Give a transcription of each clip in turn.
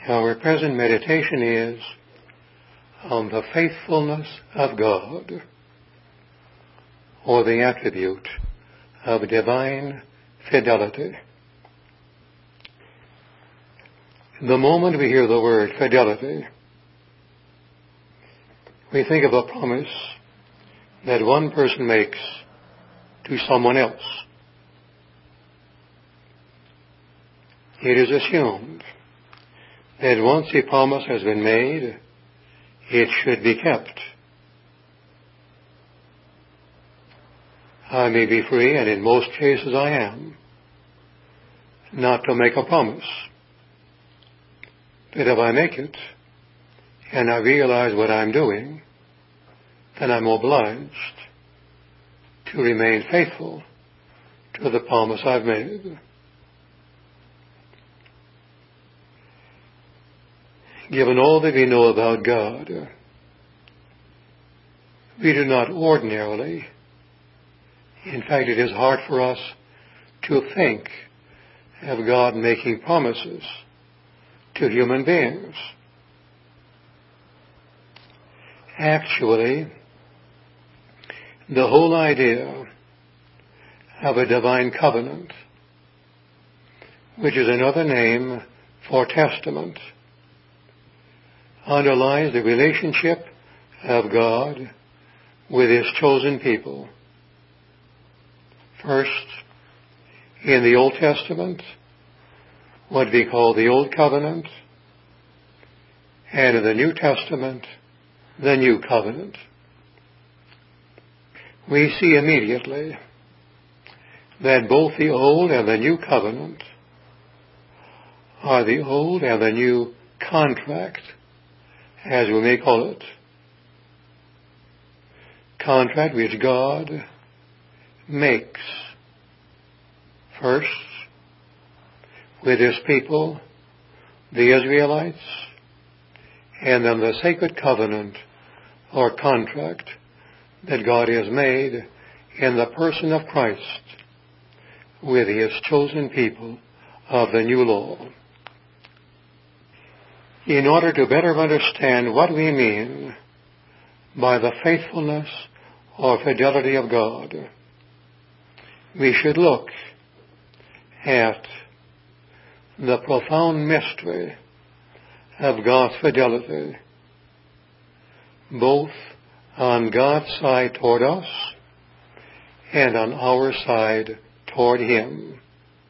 Our present meditation is on the faithfulness of God, or the attribute of divine fidelity. The moment we hear the word fidelity, we think of a promise that one person makes to someone else. It is assumed that once a promise has been made, it should be kept. I may be free, and in most cases I am, not to make a promise. But if I make it, and I realize what I'm doing, then I'm obliged to remain faithful to the promise I've made. Given all that we know about God, we do not ordinarily, in fact it is hard for us to think of God making promises to human beings. Actually, the whole idea of a divine covenant, which is another name for testament, underlies the relationship of God with His chosen people. First, in the Old Testament, what we call the Old Covenant, and in the New Testament, the New Covenant. We see immediately that both the Old and the New Covenant are the Old and the New Contract, as we may call it. Contract which God makes first with His people, the Israelites, and then the sacred covenant or contract that God has made in the person of Christ with His chosen people of the new law. In order to better understand what we mean by the faithfulness or fidelity of God, we should look at the profound mystery of God's fidelity, both on God's side toward us and on our side toward Him.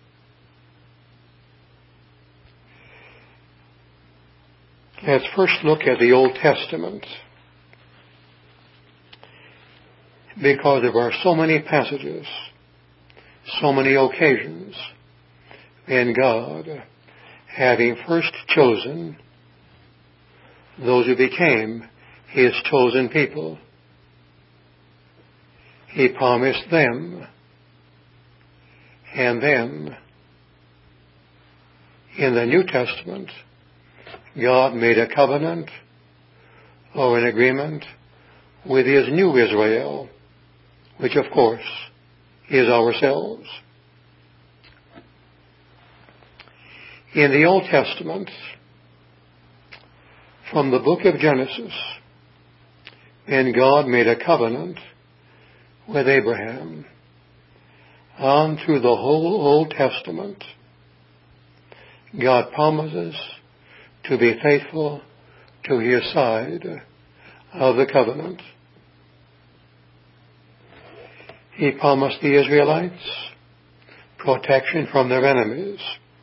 Let's first look at the Old Testament, because there are so many passages, so many occasions when God, having first chosen those who became His chosen people, He promised them, and then in the New Testament, God made a covenant or an agreement with His new Israel, which of course is ourselves. In the Old Testament, from the book of Genesis, when God made a covenant with Abraham, on through the whole Old Testament, God promises to be faithful to His side of the covenant. He promised the Israelites protection from their enemies,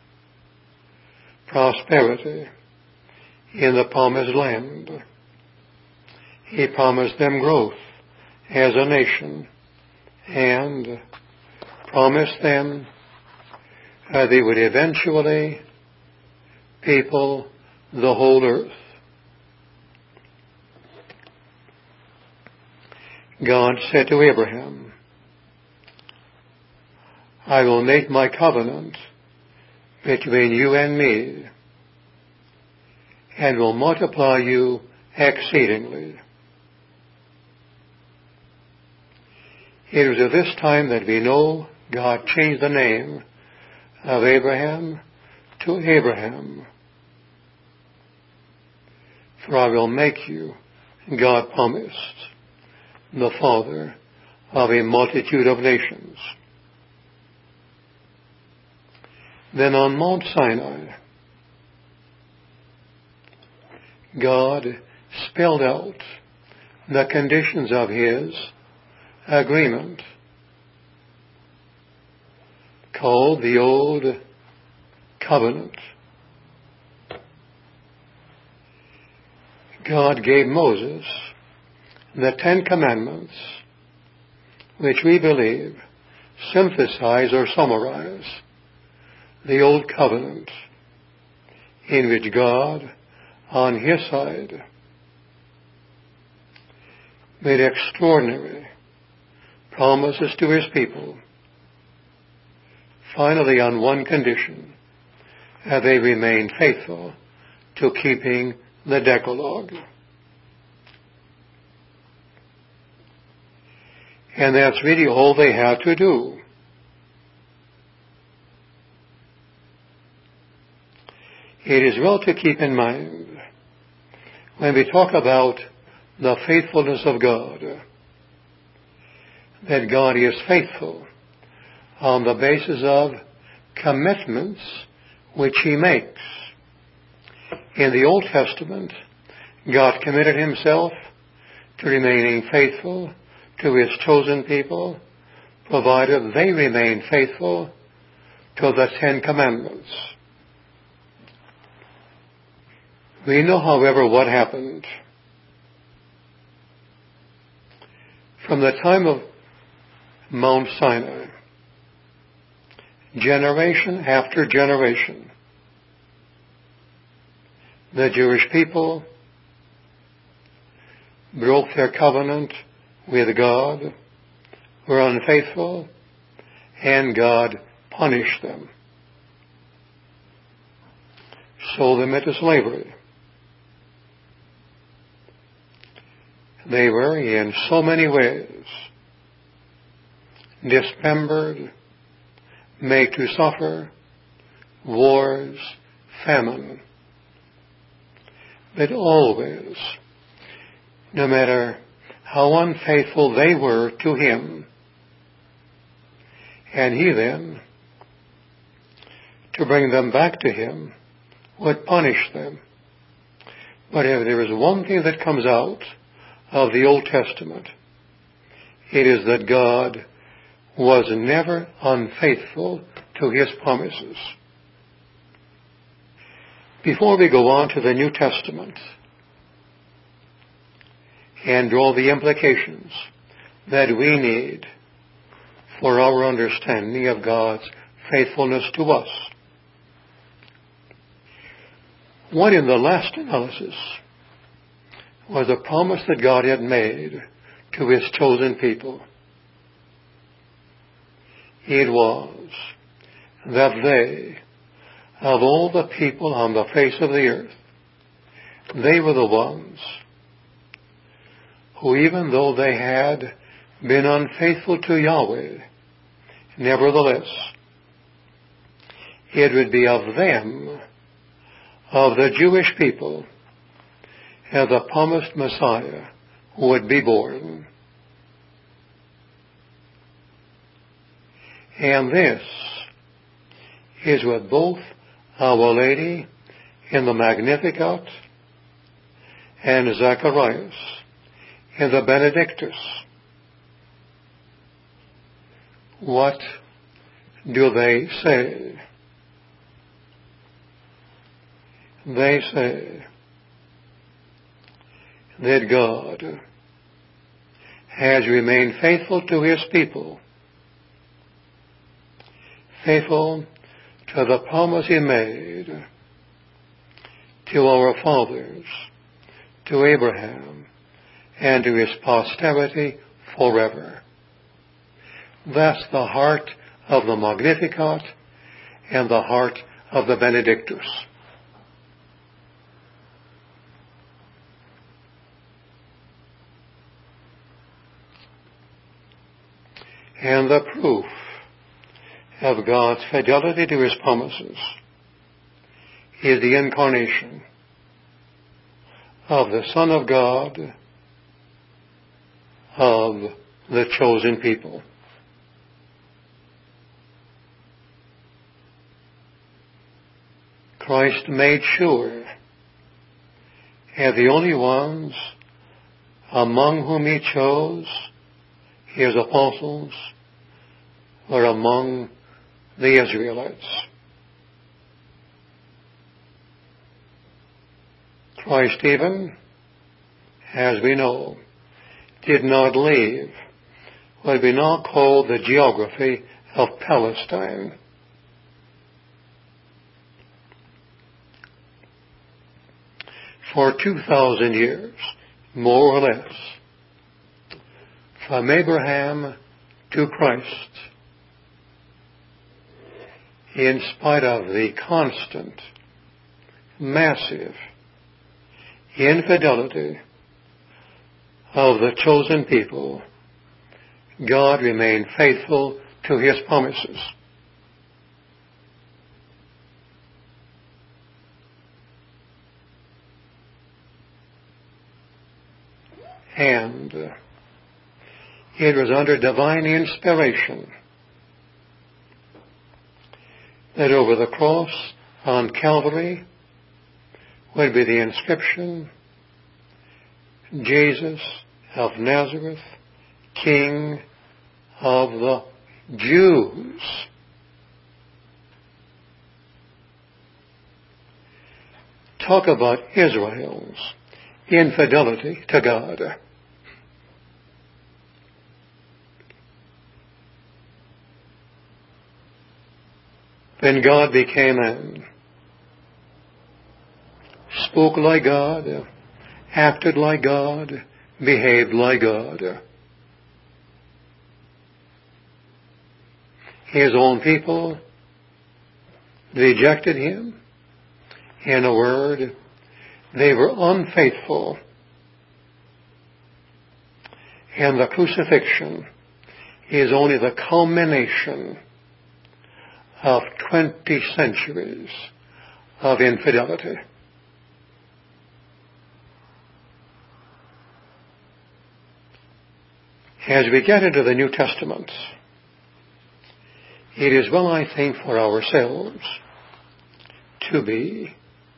prosperity in the promised land. He promised them growth as a nation, and promised them that they would eventually people the whole earth. God said to Abraham, I will make my covenant between you and me, and will multiply you exceedingly. It was at this time that we know God changed the name of Abraham to Abraham, For I will make you, God promised, the father of a multitude of nations. Then on Mount Sinai, God spelled out the conditions of His agreement, called the Old Covenant. God gave Moses the 10 Commandments, which we believe synthesize or summarize the Old Covenant, in which God, on His side, made extraordinary promises to His people, finally on one condition, that they remain faithful to keeping the Decalogue. And that's really all they had to do. It is well to keep in mind, when we talk about the faithfulness of God, that God is faithful on the basis of commitments which He makes. In the Old Testament, God committed Himself to remaining faithful to His chosen people, provided they remain faithful to the 10 Commandments. We know, however, what happened. From the time of Mount Sinai, generation after generation, the Jewish people broke their covenant with God, were unfaithful, and God punished them, sold them into slavery. They were, in so many ways, dismembered, made to suffer wars, famine. But always, no matter how unfaithful they were to Him, and He then, to bring them back to Him, would punish them. But if there is one thing that comes out of the Old Testament, it is that God was never unfaithful to His promises. Before we go on to the New Testament and draw the implications that we need for our understanding of God's faithfulness to us, what in the last analysis was a promise that God had made to His chosen people? It was that they, of all the people on the face of the earth, they were the ones who, even though they had been unfaithful to Yahweh, nevertheless, it would be of them, of the Jewish people, as the promised Messiah would be born. And this is what both Our Lady in the Magnificat and Zacharias in the Benedictus, what do they say? They say that God has remained faithful to His people, faithful to the promise He made to our fathers, to Abraham, and to his posterity forever. That's the heart of the Magnificat and the heart of the Benedictus. And the proof of God's fidelity to His promises is the incarnation of the Son of God, of the chosen people. Christ made sure that the only ones among whom He chose His apostles were among the Israelites. Christ even, as we know, did not leave what we now call the geography of Palestine. For 2,000 years, more or less, from Abraham to Christ, in spite of the constant, massive infidelity of the chosen people, God remained faithful to His promises. And it was under divine inspiration that over the cross on Calvary would be the inscription, Jesus of Nazareth, King of the Jews. Talk about Israel's infidelity to God. Then God became man, spoke like God, acted like God, behaved like God. His own people rejected Him. In a word, they were unfaithful. And the crucifixion is only the culmination of 20 centuries of infidelity. As we get into the New Testament, it is well, I think, for ourselves to be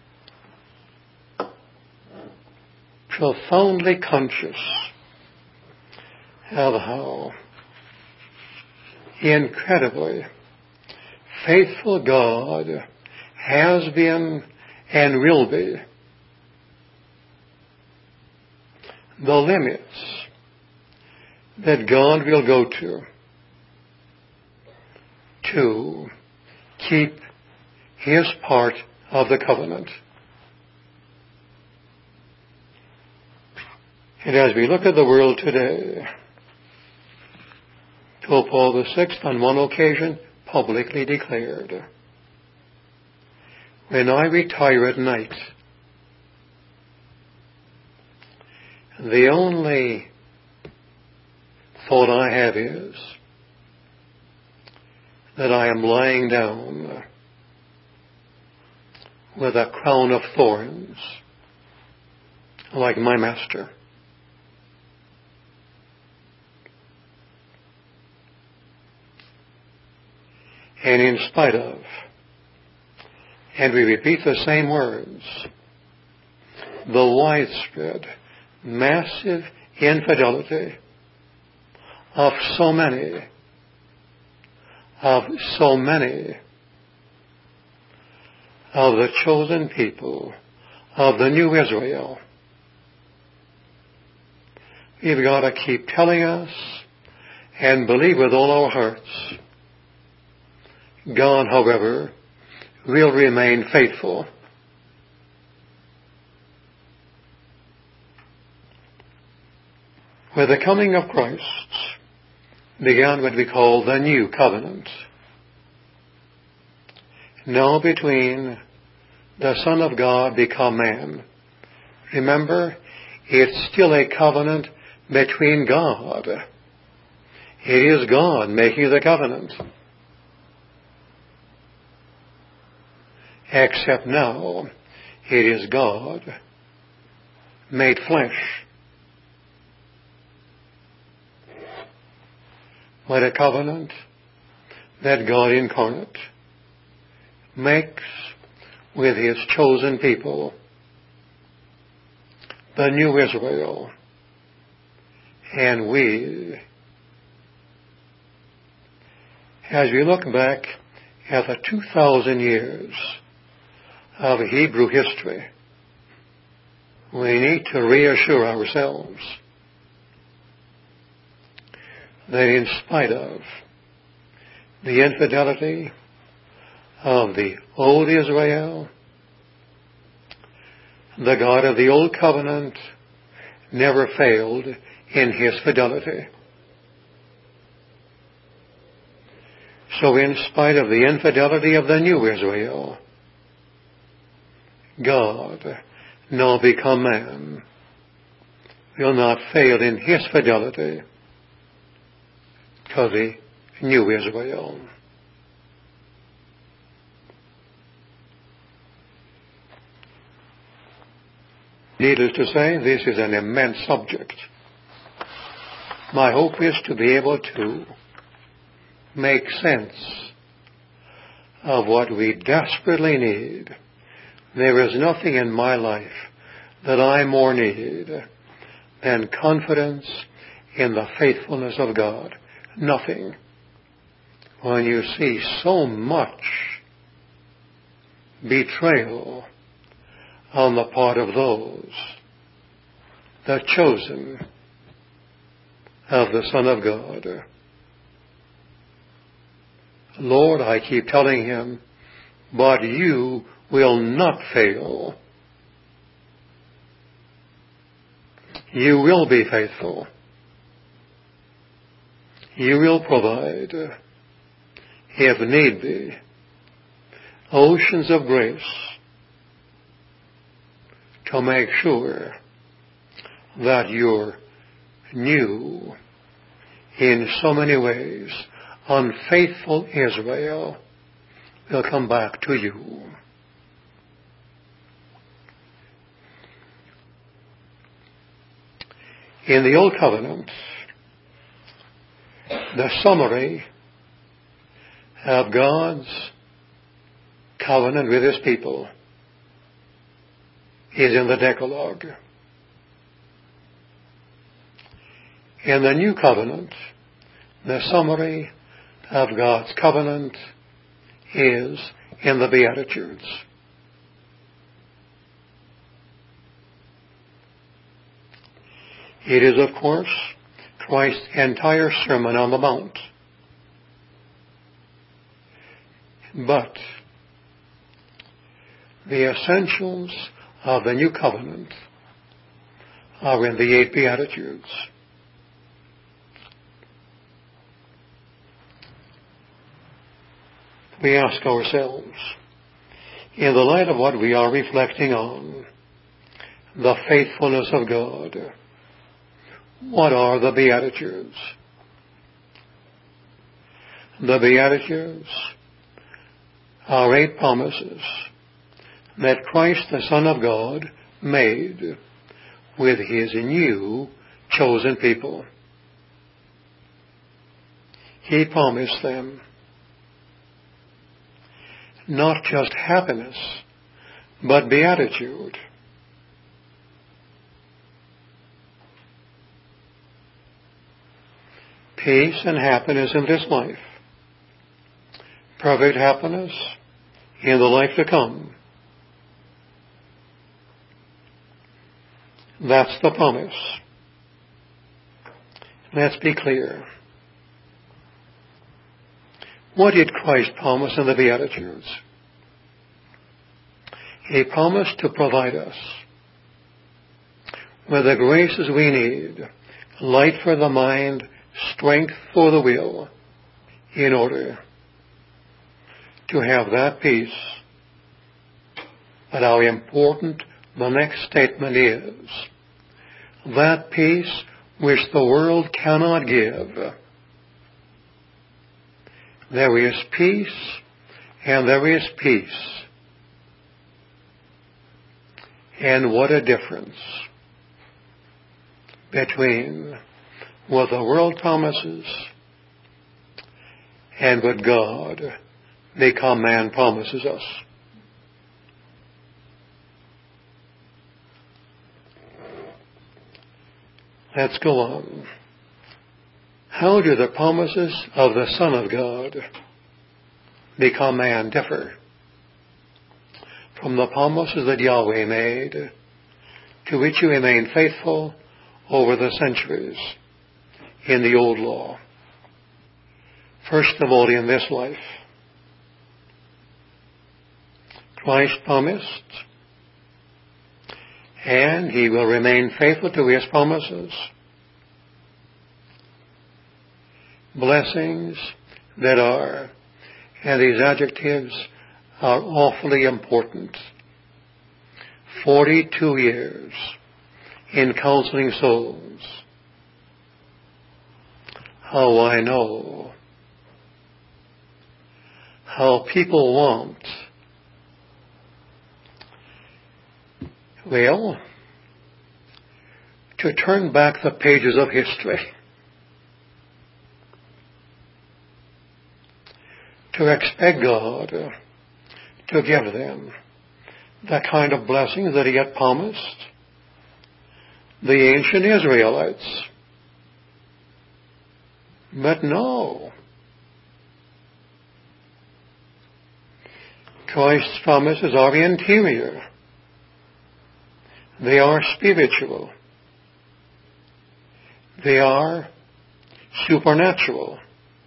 profoundly conscious of how incredibly faithful God has been and will be. The limits that God will go to keep His part of the covenant. And as we look at the world today, Pope Paul VI on one occasion publicly declared, "When I retire at night, the only thought I have is that I am lying down with a crown of thorns like my master." And in spite of, and we repeat the same words, the widespread, massive infidelity of so many of the chosen people of the new Israel, we've got to keep telling us and believe with all our hearts, God, however, will remain faithful. With the coming of Christ began what we call the New Covenant. Now between the Son of God become man. Remember, it's still a covenant between God. It is God making the covenant. Except now, it is God made flesh, but a covenant that God incarnate makes with His chosen people, the new Israel, and we, as we look back at the 2,000 years of Hebrew history, we need to reassure ourselves that in spite of the infidelity of the old Israel, the God of the Old Covenant never failed in His fidelity. So in spite of the infidelity of the new Israel, God, now become man, will not fail in His fidelity to the new Israel. Needless to say, this is an immense subject. My hope is to be able to make sense of what we desperately need. There is nothing in my life that I more need than confidence in the faithfulness of God. Nothing. When you see so much betrayal on the part of those, the chosen of the Son of God. Lord, I keep telling Him, but you will not fail. You will be faithful. You will provide, if need be, oceans of grace to make sure that your new, in so many ways, unfaithful Israel will come back to you. In the Old Covenant, the summary of God's covenant with His people is in the Decalogue. In the New Covenant, the summary of God's covenant is in the Beatitudes. It is, of course, Christ's entire Sermon on the Mount. But the essentials of the New Covenant are in the 8 Beatitudes. We ask ourselves, in the light of what we are reflecting on, the faithfulness of God, what are the Beatitudes? The Beatitudes are 8 promises that Christ, the Son of God, made with His new chosen people. He promised them not just happiness, but beatitude. Peace and happiness in this life. Perfect happiness in the life to come. That's the promise. Let's be clear. What did Christ promise in the Beatitudes? He promised to provide us with the graces we need, light for the mind, strength for the will, in order to have that peace. But how important the next statement is. That peace which the world cannot give. There is peace and there is peace. And what a difference between what the world promises and what God, become man, promises us. Let's go on. How do the promises of the Son of God, become man, differ from the promises that Yahweh made, to which He remained faithful over the centuries in the old law? First of all, in this life, Christ promised, and He will remain faithful to His promises, blessings that are, and these adjectives are awfully important. 42 years in counseling souls. How I know how people want, well, to turn back the pages of history, to expect God to give them the kind of blessings that He had promised the ancient Israelites. But no. Christ's promises are interior. They are spiritual. They are supernatural.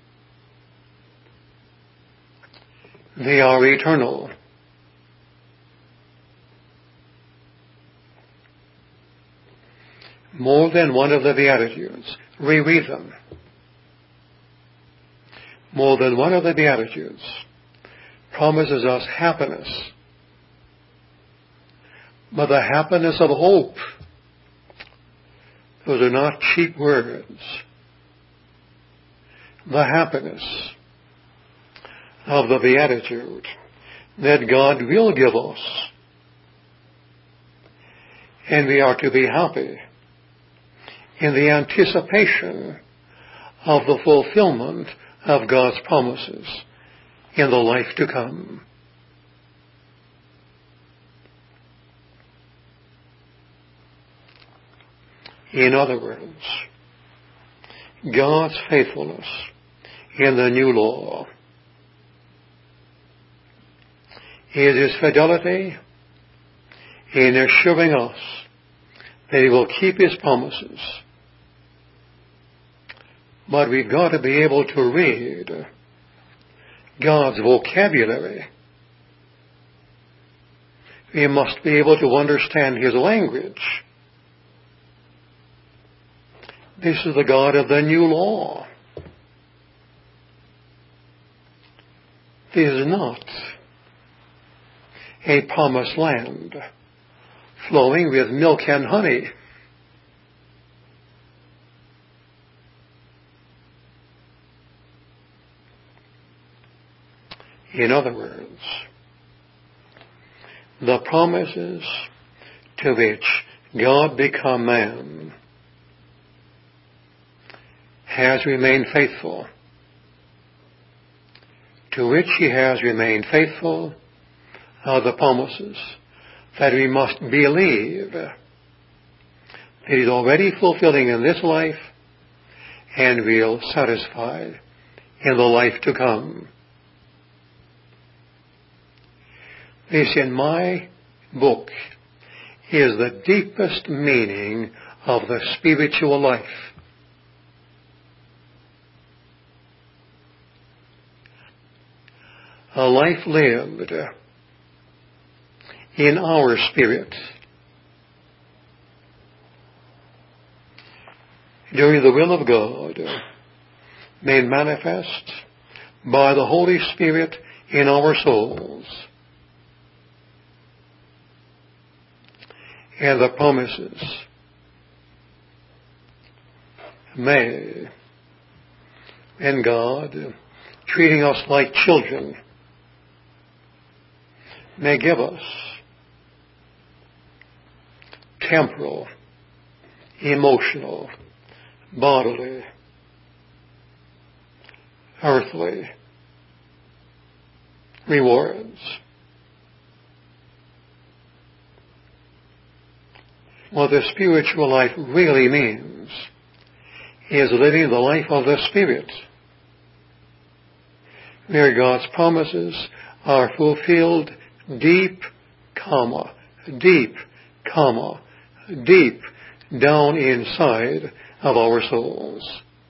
They are eternal. More than one of the Beatitudes, reread them. More than one of the Beatitudes promises us happiness, but the happiness of hope. Those are not cheap words. The happiness of the Beatitude that God will give us. And we are to be happy in the anticipation of the fulfillment of God's promises in the life to come. In other words, God's faithfulness in the new law is His fidelity in assuring us that He will keep His promises. But we've got to be able to read God's vocabulary. We must be able to understand His language. This is the God of the new law. This is not a promised land flowing with milk and honey. In other words, the promises to which God become man has remained faithful, to which He has remained faithful are the promises that we must believe that He's already fulfilling in this life and will satisfy in the life to come. This, in my book, is the deepest meaning of the spiritual life. A life lived in our spirit doing the will of God, made manifest by the Holy Spirit in our souls, and the promises may, and God, treating us like children, may give us temporal, emotional, bodily, earthly rewards. What the spiritual life really means is living the life of the Spirit, where God's promises are fulfilled deep, deep down inside of our souls.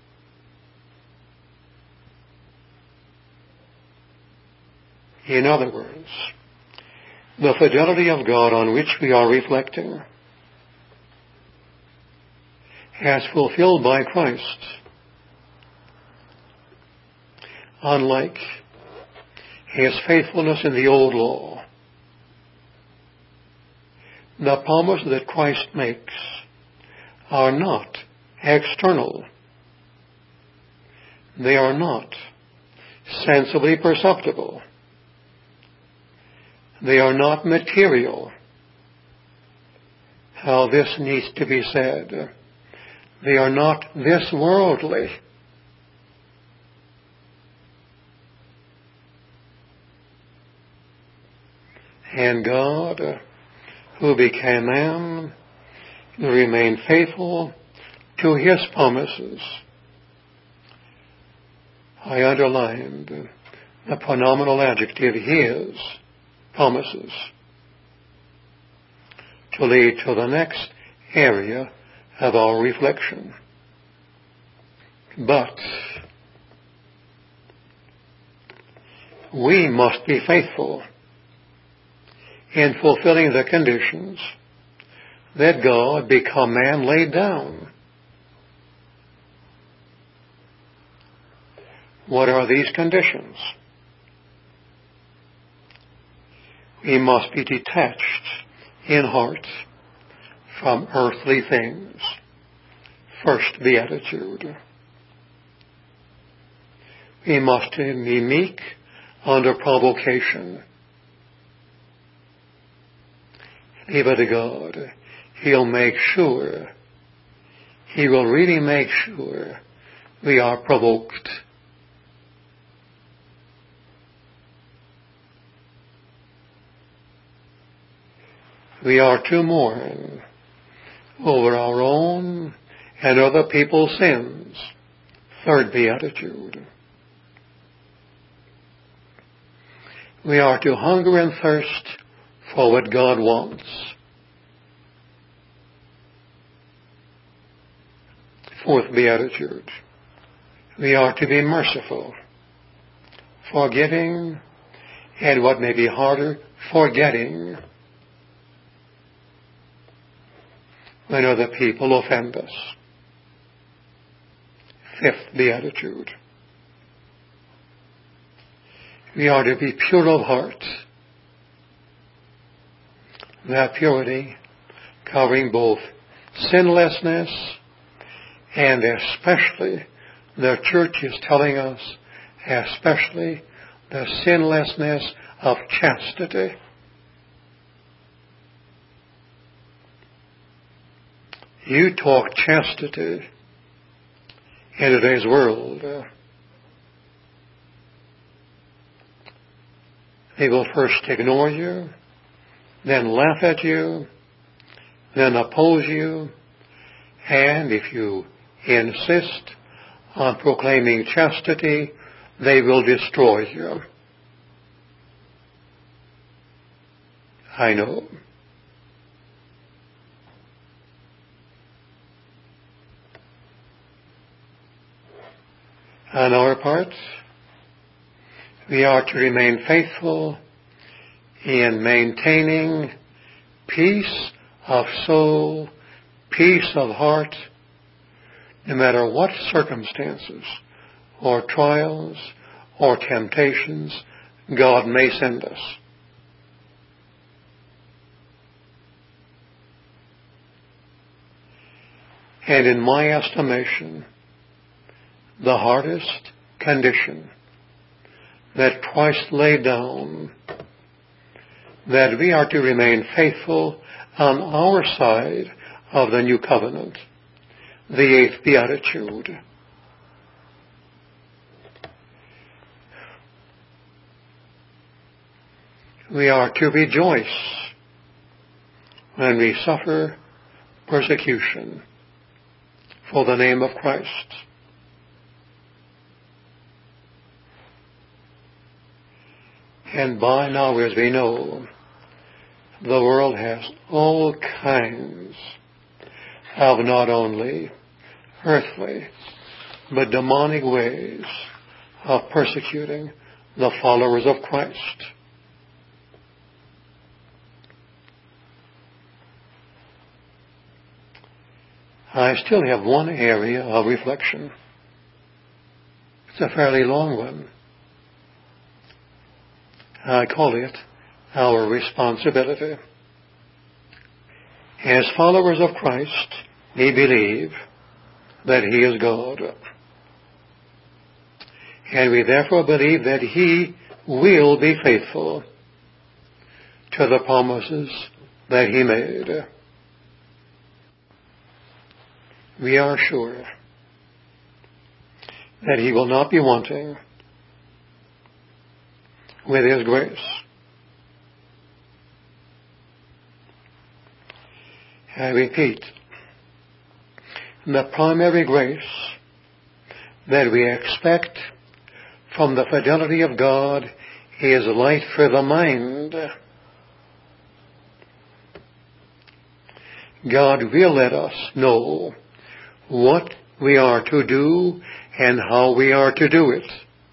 In other words, the fidelity of God on which we are reflecting, as fulfilled by Christ, unlike His faithfulness in the old law, the promises that Christ makes are not external. They are not sensibly perceptible. They are not material. How this needs to be said. They are not this worldly. And God, who became man, remained faithful to His promises. I underlined the pronominal adjective His promises to lead to the next area of our reflection. But we must be faithful in fulfilling the conditions that God, become man, laid down. What are these conditions? We must be detached in heart from earthly things. First beatitude. We must be meek under provocation. Leave it to God. He'll make sure, He will really make sure we are provoked. We are to mourn over our own and other people's sins. Third beatitude. We are to hunger and thirst for what God wants. Fourth beatitude. We are to be merciful, forgiving, and what may be harder, forgetting when other people offend us. Fifth beatitude. We are to be pure of heart. That purity covering both sinlessness and especially, the Church is telling us, especially the sinlessness of chastity. You talk chastity in today's world. They will first ignore you, then laugh at you, then oppose you, and if you insist on proclaiming chastity, they will destroy you. I know. On our part, we are to remain faithful in maintaining peace of soul, peace of heart, no matter what circumstances or trials or temptations God may send us. And in my estimation, the hardest condition that Christ laid down, that we are to remain faithful on our side of the new covenant, the eighth beatitude. We are to rejoice when we suffer persecution for the name of Christ. And by now, as we know, the world has all kinds of not only earthly, but demonic ways of persecuting the followers of Christ. I still have one area of reflection. It's a fairly long one. I call it our responsibility. As followers of Christ, we believe that He is God. And we therefore believe that He will be faithful to the promises that He made. We are sure that He will not be wanting with His grace. I repeat, the primary grace that we expect from the fidelity of God is light for the mind. God will let us know what we are to do and how we are to do it.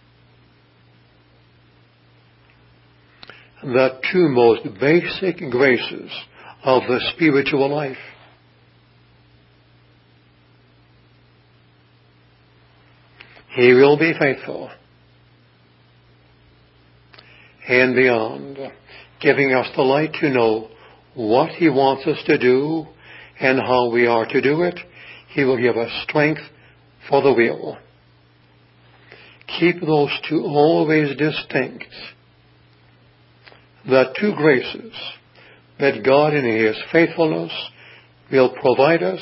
The two most basic graces of the spiritual life. He will be faithful and beyond, giving us the light to know what He wants us to do and how we are to do it. He will give us strength for the will. Keep those two always distinct. The two graces that God in His faithfulness will provide us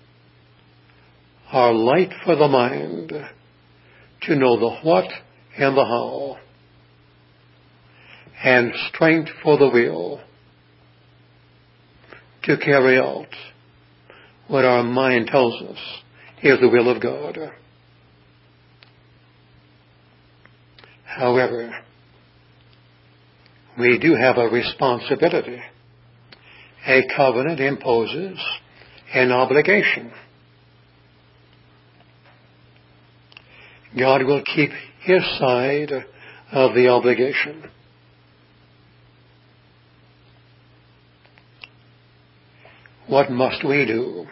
are light for the mind to know the what and the how, and strength for the will to carry out what our mind tells us is the will of God. However, we do have a responsibility. A covenant imposes an obligation. God will keep His side of the obligation. What must we do?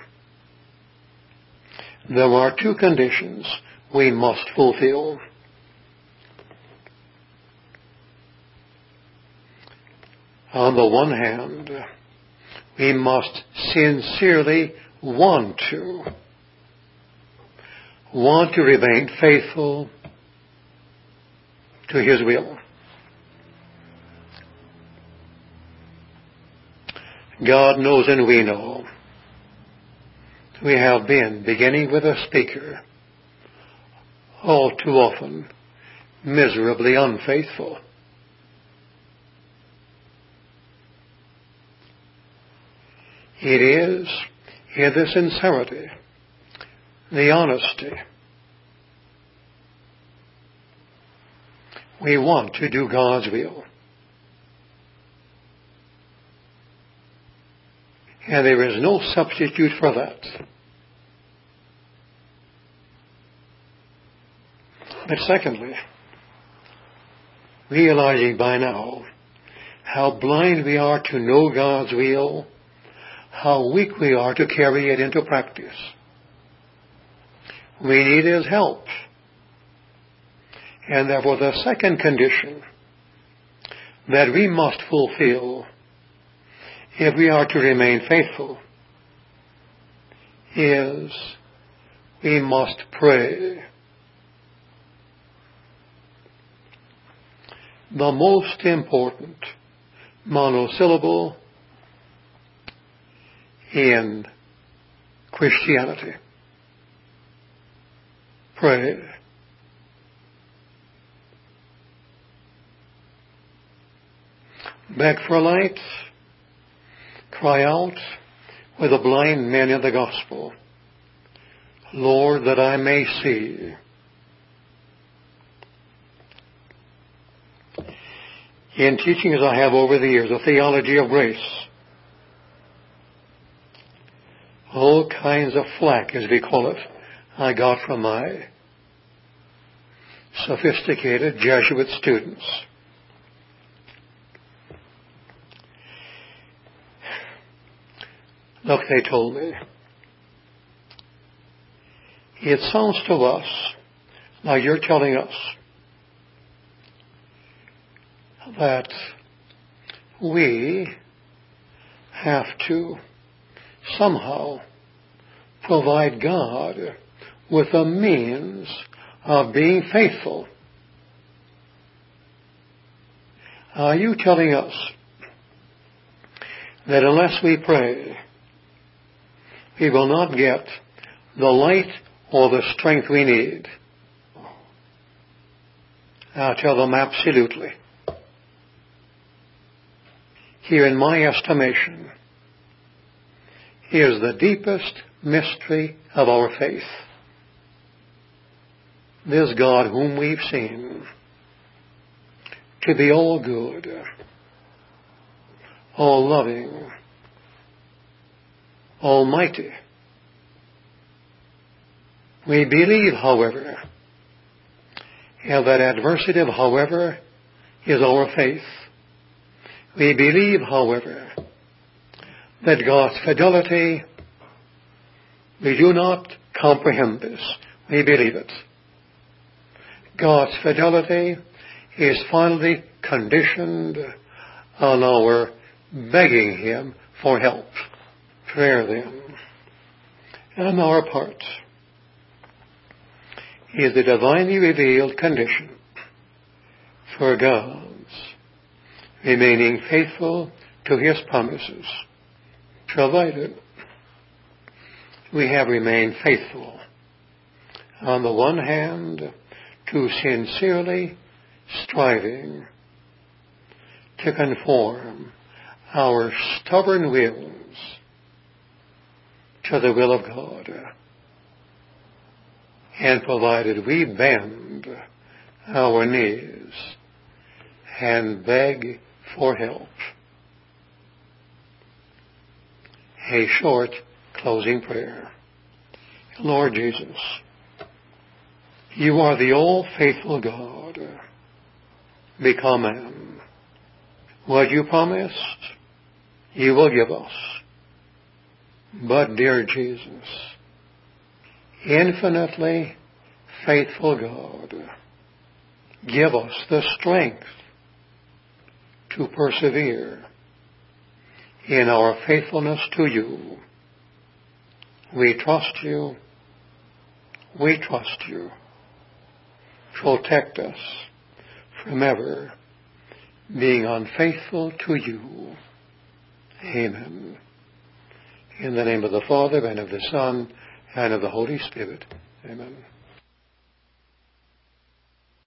There are two conditions we must fulfill. On the one hand, we must sincerely want to remain faithful to His will. God knows and we know we have been, beginning with a speaker, all too often miserably unfaithful. It is in the sincerity, the honesty. We want to do God's will. And there is no substitute for that. But secondly, realizing by now how blind we are to know God's will, how weak we are to carry it into practice, we need His help. And therefore the second condition that we must fulfill if we are to remain faithful is we must pray. The most important monosyllable in Christianity. Pray. Beg for light. Cry out with the blind men in the gospel, Lord, that I may see. In teaching as I have over the years, a theology of grace, all kinds of flack, as we call it, I got from my sophisticated Jesuit students. Look, they told me, it sounds to us like you're telling us that we have to somehow provide God with a means of being faithful. Are you telling us that unless we pray, we will not get the light or the strength we need? I'll tell them absolutely. Here, in my estimation, is the deepest mystery of our faith. This God whom we've seen to be all good, all loving, almighty. We believe, however, and that adversative, however, is our faith. We believe, however, that God's fidelity, we do not comprehend this. We believe it. God's fidelity is finally conditioned on our begging Him for help. Prayer, then, on our part, is the divinely revealed condition for God's remaining faithful to His promises, provided we have remained faithful, on the one hand, to sincerely striving to conform our stubborn wills to the will of God, and provided we bend our knees and beg for help. A short closing prayer. Lord Jesus, You are the all-faithful God. Become man. What You promised, You will give us. But, dear Jesus, infinitely faithful God, give us the strength to persevere in our faithfulness to You. We trust You. We trust You. Protect us from ever being unfaithful to You. Amen. In the name of the Father, and of the Son, and of the Holy Spirit. Amen.